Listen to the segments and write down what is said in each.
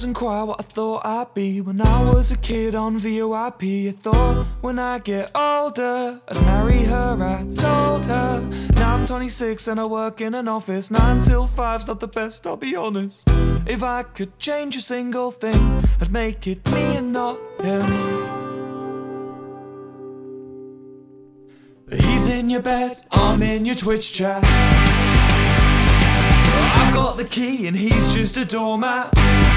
wasn't quite what I thought I'd be when I was a kid on VOIP. I thought when I get older I'd marry her, I told her. Now I'm 26 and I work in an office. 9 till 5's not the best, I'll be honest. If I could change a single thing, I'd make it me and not him. He's in your bed, I'm in your Twitch chat. I've got the key and he's just a doormat.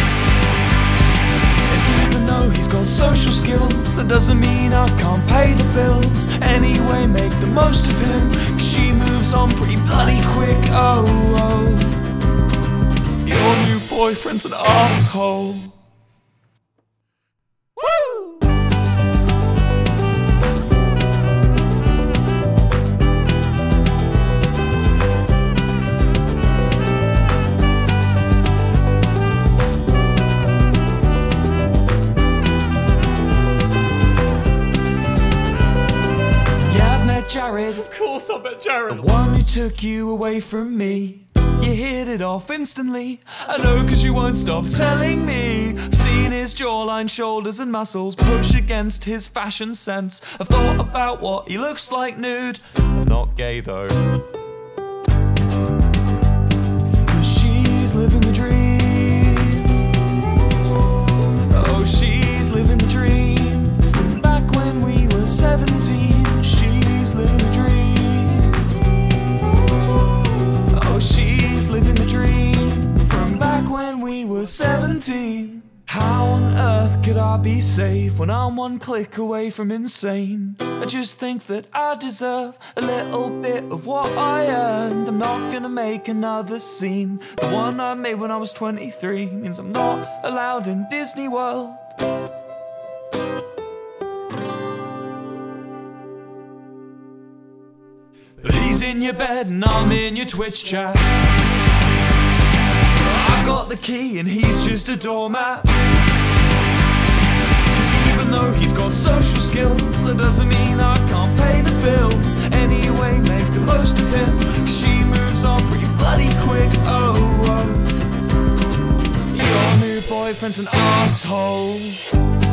And even though he's got social skills, that doesn't mean I can't pay the bills. Anyway, make the most of him, 'cause she moves on pretty bloody quick. Oh, oh, your new boyfriend's an asshole. Jared, of course I met Jared. The one who took you away from me. You hit it off instantly. I know, 'cause you won't stop telling me. I've seen his jawline, shoulders and muscles push against his fashion sense. I've thought about what he looks like nude. I'm not gay though. 'Cause she's living the dream. Oh, she's living the dream. From back when we were 17. She's living the dream. Oh, she's living the dream. From back when we were 17. How on earth could I be safe when I'm one click away from insane? I just think that I deserve a little bit of what I earned. I'm not gonna make another scene. The one I made when I was 23 means I'm not allowed in Disney World. But he's in your bed and I'm in your Twitch chat. I've got the key and he's just a doormat. 'Cause even though he's got social skills, that doesn't mean I can't pay the bills. Anyway, make the most of him, 'cause she moves on pretty bloody quick. Oh, oh, your new boyfriend's an asshole.